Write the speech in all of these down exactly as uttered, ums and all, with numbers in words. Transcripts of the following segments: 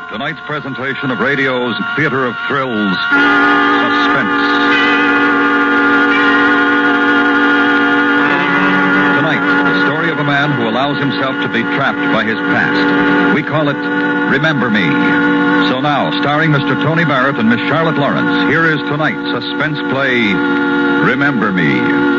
Tonight's presentation of radio's theater of thrills, Suspense. Tonight, the story of a man who allows himself to be trapped by his past. We call it Remember Me. So now, starring Mister Tony Barrett and Miss Charlotte Lawrence, here is tonight's suspense play, Remember Me.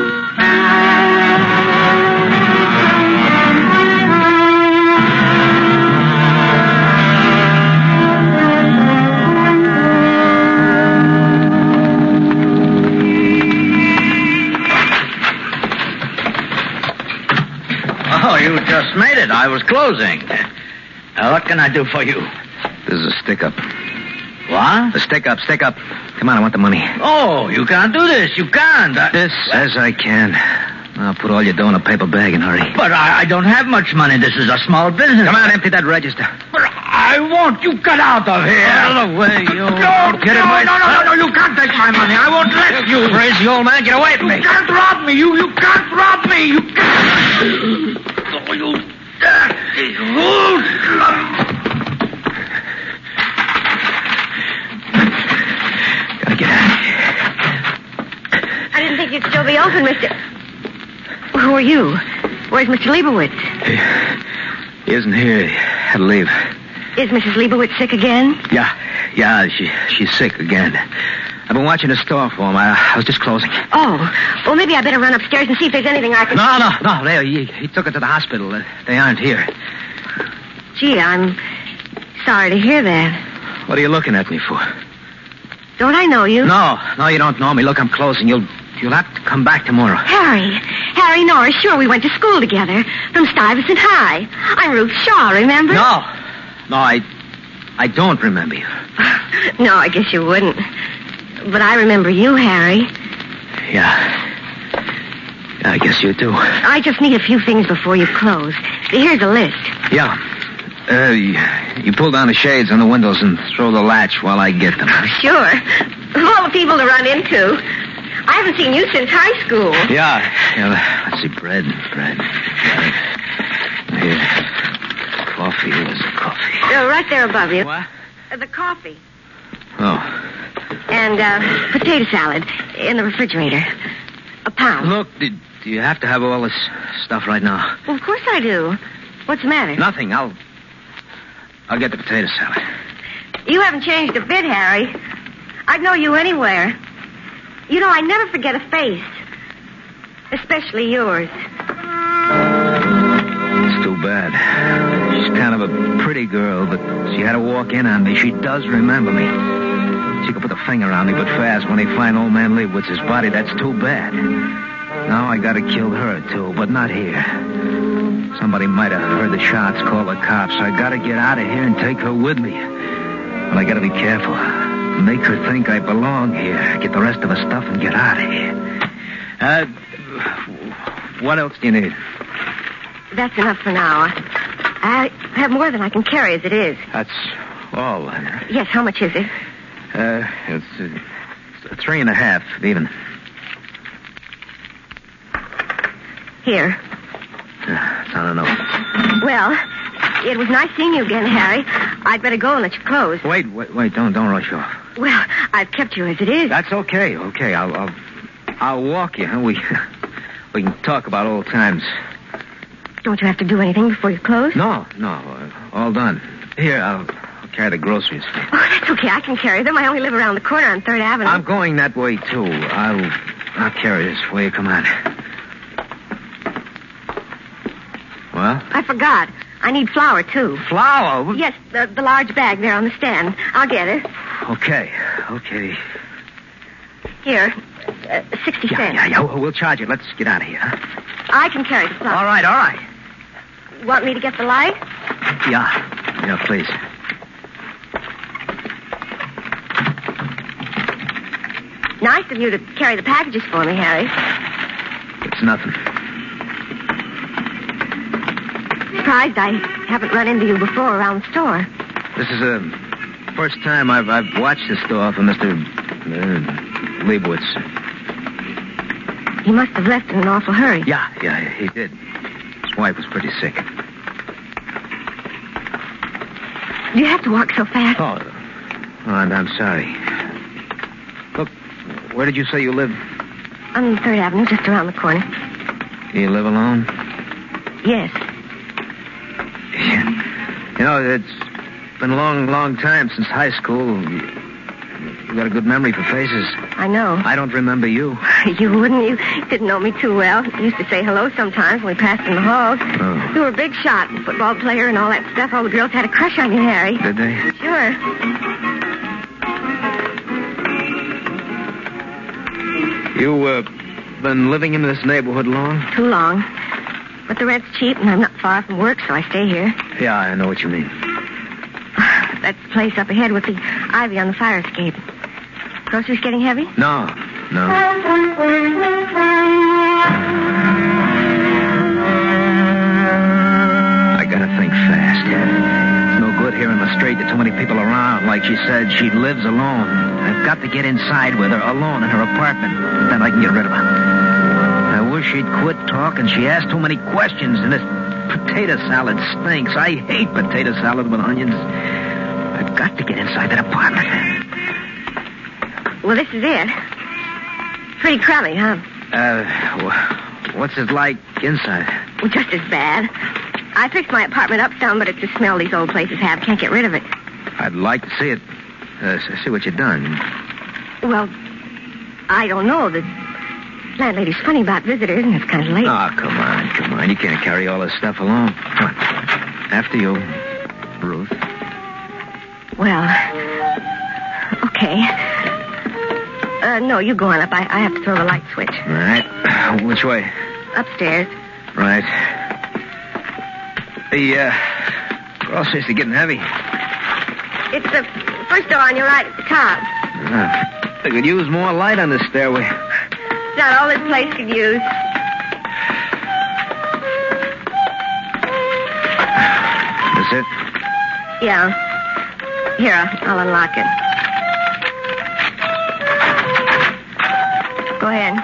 Just made it. I was closing. Uh, what can I do for you? This is a stick-up. What? A stick-up, stick-up. Come on, I want the money. Oh, you can't do this. You can't. I... This as I can. I'll put all your dough in a paper bag and hurry. But I, I don't have much money. This is a small business. Come on, empty that register. But I won't. You get out of here. Out of the way, you... Don't get it. No, no, no, no, no. You can't take my money. I won't let you. Crazy old man, get away from you me. You can't rob me. You, you can't rob me. You can't... Oh, you dirty hoodlum. Gotta get out of here. I didn't think you'd still be open, Mister... Who are you? Where's Mister Leibowitz? He, he isn't here. He had to leave. Is Missus Leibowitz sick again? Yeah. Yeah, she she's sick again. I've been watching the store for him. I, I was just closing. Oh. Well, maybe I better run upstairs and see if there's anything I can... No, no, no. They, he, he took her to the hospital. Uh, they aren't here. Gee, I'm sorry to hear that. What are you looking at me for? Don't I know you? No, no, you don't know me. Look, I'm closing. You'll you'll have to come back tomorrow. Harry. Harry Norris. Sure, we went to school together. From Stuyvesant High. I'm Ruth Shaw, remember? No. No, I... I don't remember you. No, I guess you wouldn't. But I remember you, Harry. Yeah. Yeah, I guess you do. I just need a few things before you close. Here's a list. Yeah. Uh, you, you pull down the shades on the windows and throw the latch while I get them. Sure. Of all the people to run into. I haven't seen you since high school. Yeah. Yeah. Let's see. Bread. Bread. Bread. Here. Coffee. Where's the coffee? Uh, right there above you. What? Uh, the coffee. Oh. And uh, potato salad in the refrigerator. A pound. Look, do, do you have to have all this stuff right now? Well, of course I do. What's the matter? Nothing. I'll... I'll get the potato salad. You haven't changed a bit, Harry. I'd know you anywhere. You know, I never forget a face. Especially yours. It's too bad. She's kind of a pretty girl, but she had to walk in on me. She does remember me. She could put the finger on me, but fast when they find old man Leibowitz's body, that's too bad. Now I gotta kill her, too, but not here. Somebody might have heard the shots, call the cops. I gotta get out of here and take her with me. But I gotta be careful. Make her think I belong here. Get the rest of the stuff and get out of here. Uh, what else do you need? That's enough for now. I have more than I can carry as it is. That's all, then. Yes, how much is it? Uh, it's uh, three and a half, even. Here. Uh, it's on a note. Well, it was nice seeing you again, Harry. I'd better go and let you close. Wait, wait, wait! Don't, don't rush off. Well, I've kept you as it is. That's okay, okay. I'll, I'll, I'll walk you. Huh? We, we can talk about old times. Don't you have to do anything before you close? No, no, uh, all done. Here, I'll, I'll carry the groceries. Oh, that's okay. I can carry them. I only live around the corner on Third Avenue. I'm going that way too. I'll, I'll carry this for you. Come on. Well? I forgot. I need flour, too. Flour? Yes, the, the large bag there on the stand. I'll get it. Okay, okay. Here, uh, sixty yeah, cents. Yeah, yeah, we'll charge it. Let's get out of here, huh? I can carry the flour. All right, all right. Want me to get the light? Yeah, yeah, please. Nice of you to carry the packages for me, Harry. It's nothing. Surprised I haven't run into you before around the store. This is the first time I've, I've watched the store for Mister Uh, Leibowitz. He must have left in an awful hurry. Yeah, yeah, he did. His wife was pretty sick. Do you have to walk so fast? Oh, oh I'm, I'm sorry. Look, where did you say you live? On Third Avenue, just around the corner. Do you live alone? Yes. You know, it's been a long, long time since high school. You got a good memory for faces. I know. I don't remember you. You wouldn't. You didn't know me too well. You used to say hello sometimes when we passed in the halls. Oh. You were a big shot, a football player and all that stuff. All the girls had a crush on you, Harry. Did they? Sure. You, uh, been living in this neighborhood long? Too long. But the rent's cheap and I'm not far from work, so I stay here. Yeah, I know what you mean. That's the place up ahead with the ivy on the fire escape. Groceries getting heavy? No, no. I gotta think fast. It's no good here in the street. There's too many people around. Like she said, she lives alone. I've got to get inside with her, alone in her apartment. Then I can get rid of her. I wish she'd quit talking. She asked too many questions, and this potato salad stinks. I hate potato salad with onions. I've got to get inside that apartment. Well, this is it. Pretty crummy, huh? Uh, what's it like inside? Well, just as bad. I fixed my apartment up some, but it's a smell these old places have. Can't get rid of it. I'd like to see it. Uh, see what you've done. Well, I don't know. The landlady's funny about visitors, and it's kind of late. Oh, come on, come on. You can't carry all this stuff alone. Come on. After you, Ruth. Well, okay. Uh, no, you go on up. I, I have to throw the light switch. All right. Which way? Upstairs. Right. The, uh, groceries are getting heavy. It's the first door on your right at the top. Uh, they could use more light on this stairway. It's not all this place could use. That's it? Yeah. Here, I'll unlock it. Go ahead.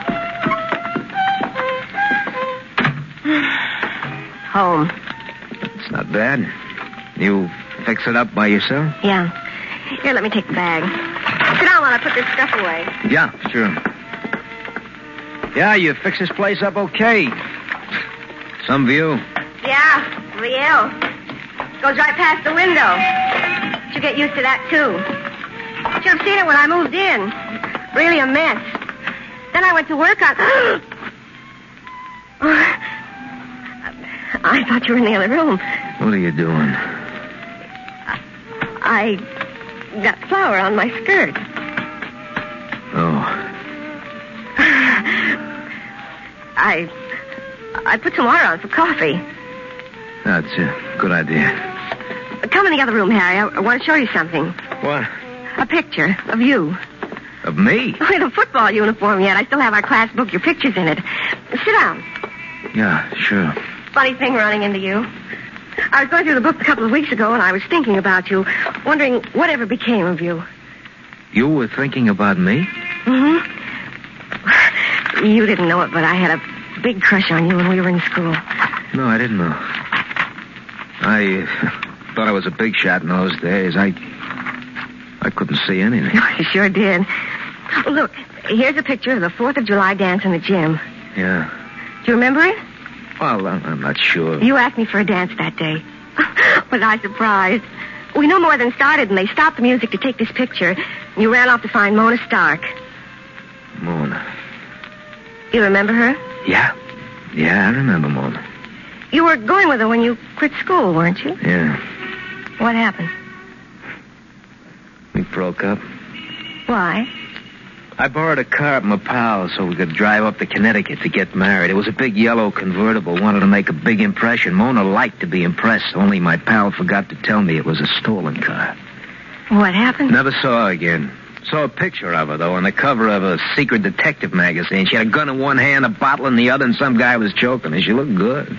Home. It's not bad. You fix it up by yourself? Yeah. Here, let me take the bag. Sit down while I put this stuff away. Yeah, sure. Yeah, you fix this place up okay. Some view. Yeah, real. Goes right past the window. You get used to that, too. Should have seen it when I moved in. Really a mess. Then I went to work on... I thought you were in the other room. What are you doing? I got flour on my skirt. Oh. I... I put some water on for coffee. That's a good idea. Come in the other room, Harry. I, I want to show you something. What? A picture of you. Of me? Oh, in a football uniform yet. I still have our class book, your picture's in it. Sit down. Yeah, sure. Funny thing running into you. I was going through the book a couple of weeks ago, and I was thinking about you, wondering whatever became of you. You were thinking about me? Mm-hmm. You didn't know it, but I had a big crush on you when we were in school. No, I didn't know. I uh, thought I was a big shot in those days. I I couldn't see anything. You sure did. Look, here's a picture of the fourth of July dance in the gym. Yeah. Do you remember it? Well, I'm, I'm not sure. You asked me for a dance that day. Was I surprised? We no more than started, and they stopped the music to take this picture. You ran off to find Mona Stark. Mona. You remember her? Yeah. Yeah, I remember Mona. You were going with her when you quit school, weren't you? Yeah. What happened? We broke up. Why? I borrowed a car from a pal so we could drive up to Connecticut to get married. It was a big yellow convertible. Wanted to make a big impression. Mona liked to be impressed, only my pal forgot to tell me it was a stolen car. What happened? Never saw her again. Saw a picture of her, though, on the cover of a secret detective magazine. She had a gun in one hand, a bottle in the other, and some guy was choking her. She looked good.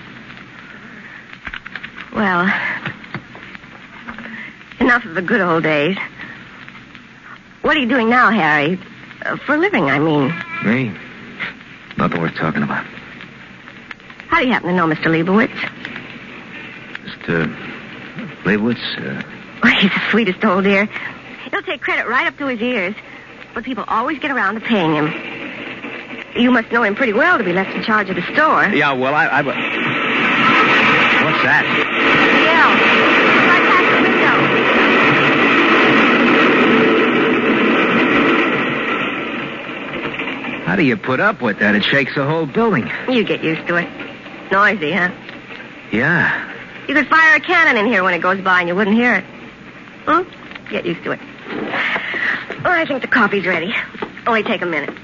Well, enough of the good old days. What are you doing now, Harry? Uh, for a living, I mean. Me? Nothing worth talking about. How do you happen to know Mister Leibowitz? Mister Leibowitz? Uh, Why, he's the sweetest old dear. He'll take credit right up to his ears. But people always get around to paying him. You must know him pretty well to be left in charge of the store. Yeah, well, I... I... What's that? Yeah. Right past the window. How do you put up with that? It shakes the whole building. You get used to it. Noisy, huh? Yeah. You could fire a cannon in here when it goes by and you wouldn't hear it. Hmm? Get used to it. Well, I think the coffee's ready. Only take a minute.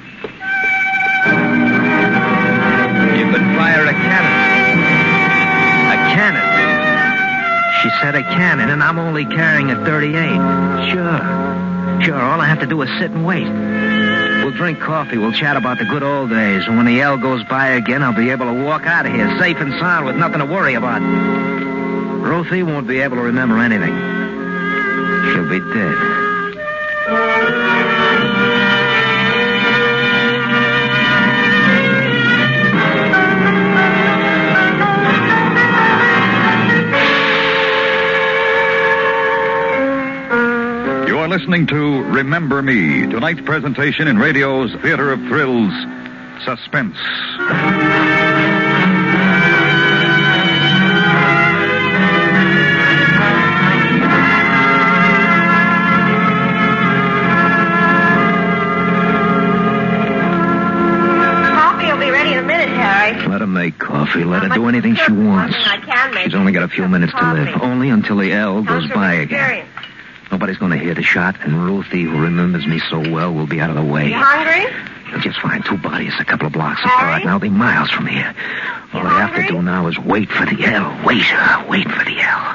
You could fire a cannon. A cannon. She said a cannon, and I'm only carrying a thirty-eight. Sure. Sure, all I have to do is sit and wait. We'll drink coffee. We'll chat about the good old days. And when the L goes by again, I'll be able to walk out of here safe and sound with nothing to worry about. Ruthie won't be able to remember anything. She'll be dead. You're listening to Remember Me, tonight's presentation in radio's Theater of Thrills, Suspense. Let her make coffee. Let her do anything she wants. She's only got a few minutes to live. Only until the L goes by again. Nobody's going to hear the shot, and Ruthie, who remembers me so well, will be out of the way. You hungry? They'll just find two bodies a couple of blocks apart. Now they're miles from here. All I have to do now is wait for the L. Wait, uh, wait for the L.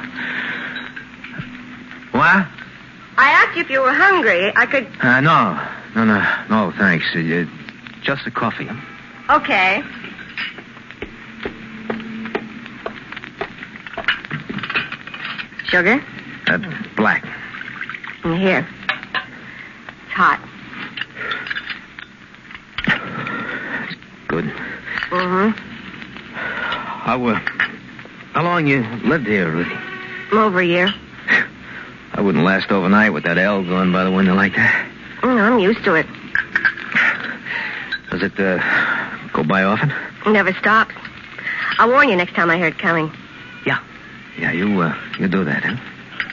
What? I asked you if you were hungry. I could... Uh, no. No, no. No, thanks. Uh, just a coffee. Okay. Sugar? Uh, black. And here. It's hot. Good. Mm-hmm. How, uh, how long you lived here, Ruthie? Over a year. I wouldn't last overnight with that L going by the window like that. Mm, I'm used to it. Does it, uh, go by often? It never stops. I'll warn you next time I hear it coming. Yeah. Yeah, you, uh, you do that, huh?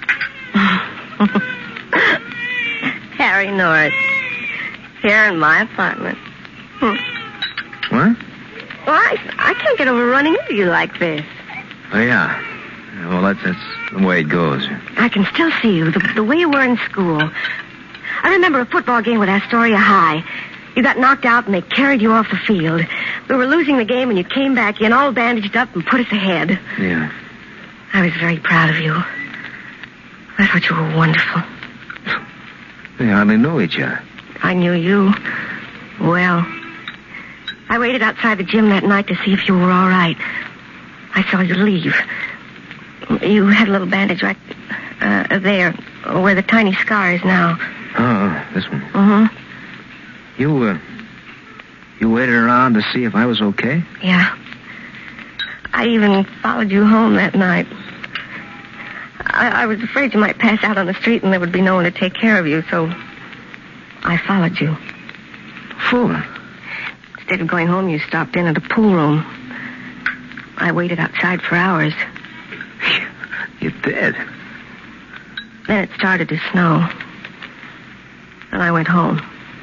Harry Norris. Here in my apartment. Hmm. What? Well, I, I can't get over running into you like this. Oh, yeah. Well, that's, that's the way it goes. I can still see you, the, the way you were in school. I remember a football game with Astoria High. You got knocked out and they carried you off the field. We were losing the game and you came back in all bandaged up and put us ahead. Yeah. I was very proud of you. I thought you were wonderful. We hardly knew each other. I knew you well. I waited outside the gym that night to see if you were all right. I saw you leave. You had a little bandage right uh, there, where the tiny scar is now. Oh, this one. Mm-hmm. You, uh, you waited around to see if I was okay? Yeah. I even followed you home that night. I, I was afraid you might pass out on the street and there would be no one to take care of you, so I followed you. Fool. Instead of going home, you stopped in at a pool room. I waited outside for hours. You did? Then it started to snow. And I went home.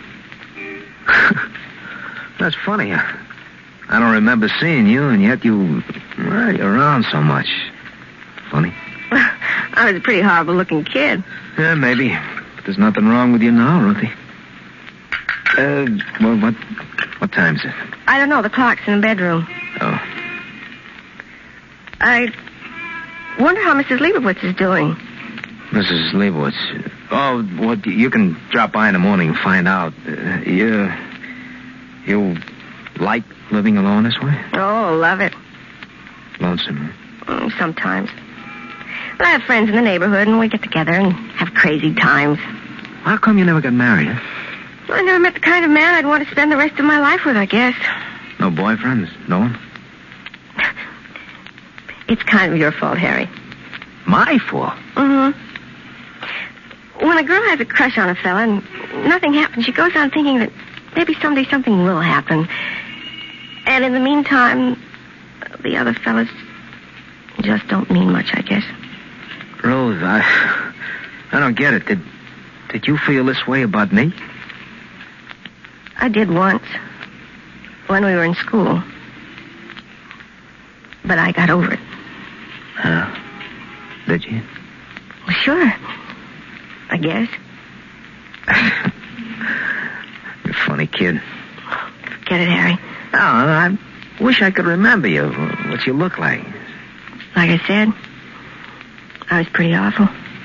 That's funny. I don't remember seeing you, and yet you well, you're around so much. Funny. I was a pretty horrible-looking kid. Yeah, maybe. But there's nothing wrong with you now, Ruthie. Uh, well, what, what time is it? I don't know. The clock's in the bedroom. Oh. I wonder how Missus Leibowitz is doing. Missus Leibowitz. Oh, well, you can drop by in the morning and find out. Uh, you, you like living alone this way? Oh, love it. Lonesome, huh? Mm, sometimes. But I have friends in the neighborhood, and we get together and have crazy times. How come you never got married, huh? I never met the kind of man I'd want to spend the rest of my life with, I guess. No boyfriends? No one? It's kind of your fault, Harry. My fault? Mm-hmm. when a girl has a crush on a fella and nothing happens, she goes on thinking that maybe someday something will happen. And in the meantime, the other fellas just don't mean much, I guess. Rose, I... I don't get it. Did, did you feel this way about me? I did once. When we were in school. But I got over it. Huh? Did you? Well, sure. I guess. You're a funny kid. Get it, Harry? Oh, I wish I could remember you, what you look like. Like I said, I was pretty awful.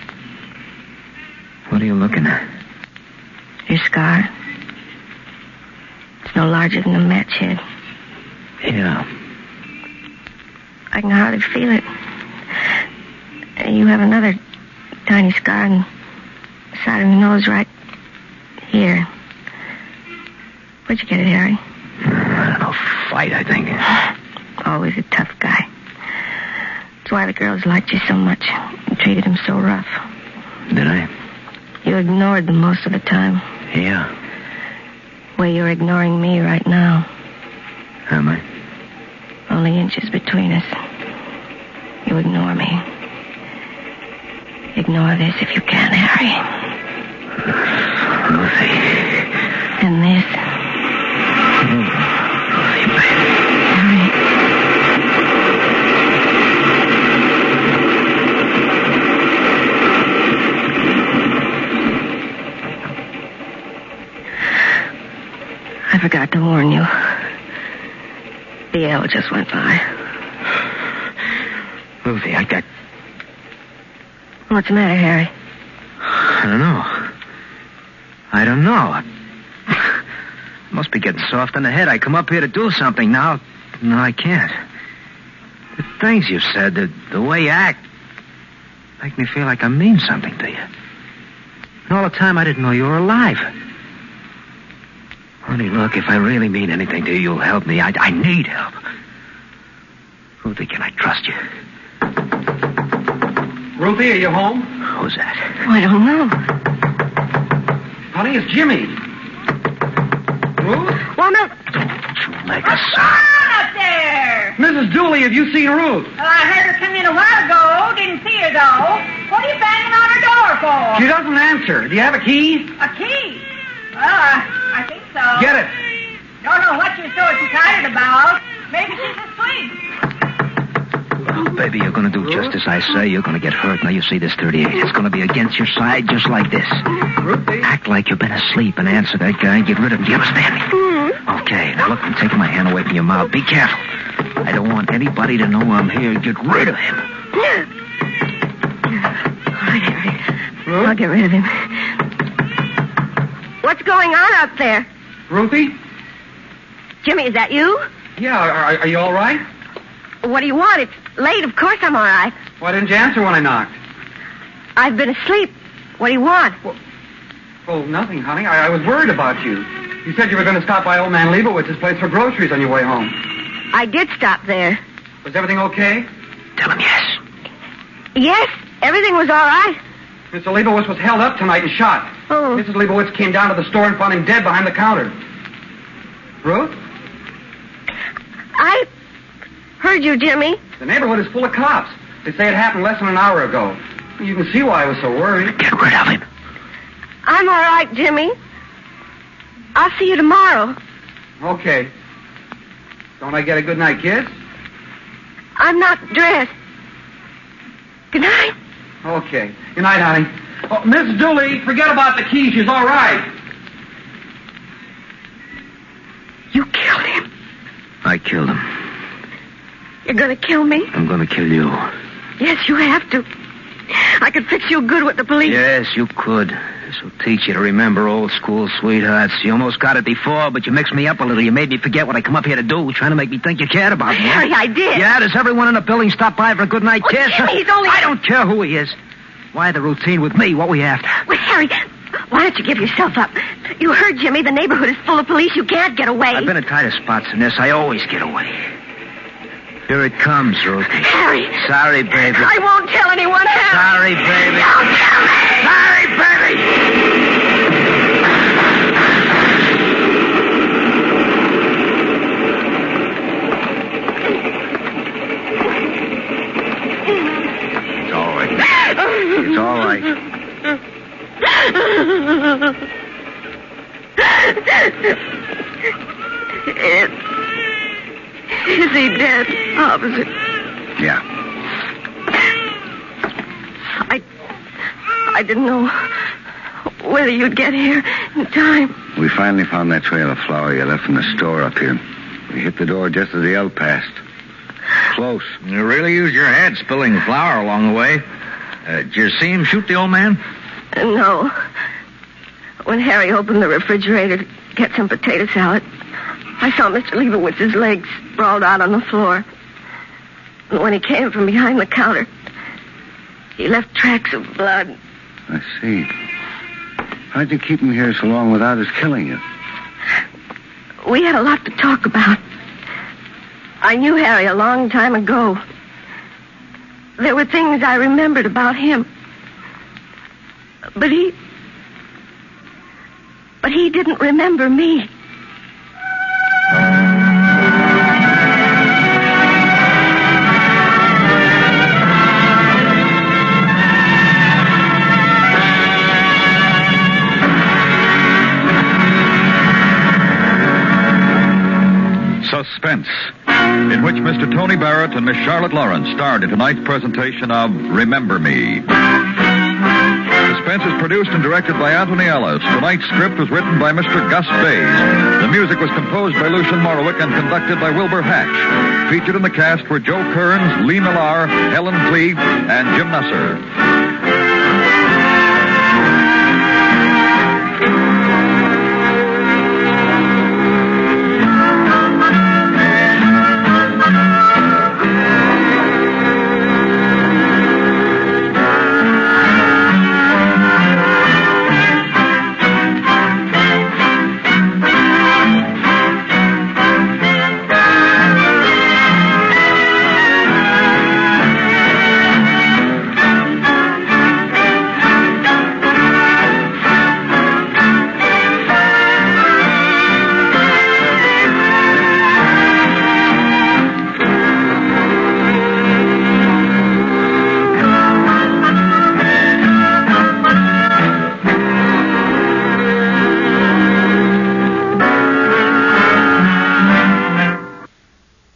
What are you looking at? Your scar. It's no larger than a match head. Yeah. I can hardly feel it. You have another tiny scar on the side of your nose right here. Where'd you get it, Harry? I don't know. Fight, I think. Always a tough guy. That's why the girls liked you so much and treated him so rough. Did I? You ignored them most of the time. Yeah. Well, you're ignoring me right now. Am I? Only inches between us. You ignore me. Ignore this if you can, Harry. Lucy. And this. Lucy, baby. Harry. I forgot to warn you. The L just went by. Lucy, I got... What's the matter, Harry? I don't know. I don't know. I must be getting soft in the head. I come up here to do something. Now, no, I can't. The things you said, the, the way you act, make me feel like I mean something to you. And all the time I didn't know you were alive. Honey, look, if I really mean anything to you, you'll help me. I, I need help. Ruthie, can I trust you? Ruthie, are you home? Who's that? Oh, I don't know. Honey, it's Jimmy. Ruth? Well, no. Don't you make a What's going sound. on up there? Missus Dooley, have you seen Ruth? Well, I heard her come in a while ago. Didn't see her, though. What are you banging on her door for? She doesn't answer. Do you have a key? A key? Well, I, I think so. Get it. Don't know what you're so excited about. Maybe she's asleep. Oh, baby, you're going to do just as I say. You're going to get hurt. Now, you see this thirty-eight. It's going to be against your side just like this. Ruthie? Act like you've been asleep and answer that guy and get rid of him. Do you understand me? Mm-hmm. Okay, now look, I'm taking my hand away from your mouth. Be careful. I don't want anybody to know I'm here. Get rid of him. All right, Harry. Ruth? I'll get rid of him. What's going on out there? Ruthie? Jimmy, is that you? Yeah, are, are you all right? What do you want? It's late. Of course I'm all right. Why didn't you answer when I knocked? I've been asleep. What do you want? Well, oh, nothing, honey. I, I was worried about you. You said you were going to stop by old man Leibowitz's place for groceries on your way home. I did stop there. Was everything okay? Tell him yes. Yes, everything was all right. Mister Leibowitz was held up tonight and shot. Oh. Missus Leibowitz came down to the store and found him dead behind the counter. Ruth? I heard you, Jimmy. The neighborhood is full of cops. They say it happened less than an hour ago. You can see why I was so worried. Get rid of him. I'm all right, Jimmy. I'll see you tomorrow. Okay. Don't I get a good night kiss? I'm not dressed. Good night. Okay. Good night, honey. Oh, Miss Dooley, forget about the key. She's all right. You killed him. I killed him. You're going to kill me? I'm going to kill you. Yes, you have to. I could fix you good with the police. Yes, you could. This will teach you to remember old school sweethearts. You almost got it before, but you mixed me up a little. You made me forget what I come up here to do, trying to make me think you cared about me. Harry, I did. Yeah, does everyone in the building stop by for a good night Oh, kiss? Jimmy, he's only... I don't care who he is. Why the routine with me? What we after? Well, Harry, why don't you give yourself up? You heard Jimmy. The neighborhood is full of police. You can't get away. I've been in tighter spots than this. I always get away. Here it comes, Ruthie. Harry. Sorry, baby. I won't tell anyone, Harry. Sorry, baby. Don't tell me. Sorry, baby. It's all right. Is, is he dead, officer? Yeah. I, I didn't know whether you'd get here in time. We finally found that trail of flour you left in the store up here. We hit the door just as the elk passed. Close. You really used your head spilling flour along the way. Uh, did you see him shoot the old man? Uh, no. When Harry opened the refrigerator to get some potato salad, I saw Mister Leibowitz's legs sprawled out on the floor. And when he came from behind the counter, he left tracks of blood. I see. How'd you keep him here so long without us killing you? We had a lot to talk about. I knew Harry a long time ago. There were things I remembered about him. But he... But he didn't remember me. Suspense, in which Mister Tony Barrett and Miss Charlotte Lawrence starred in tonight's presentation of Remember Me. Suspense is produced and directed by Anthony Ellis. Tonight's script was written by Mister Gus Bays. The music was composed by Lucien Morawick and conducted by Wilbur Hatch. Featured in the cast were Joe Kearns, Lee Millar, Helen Cleve, and Jim Nusser.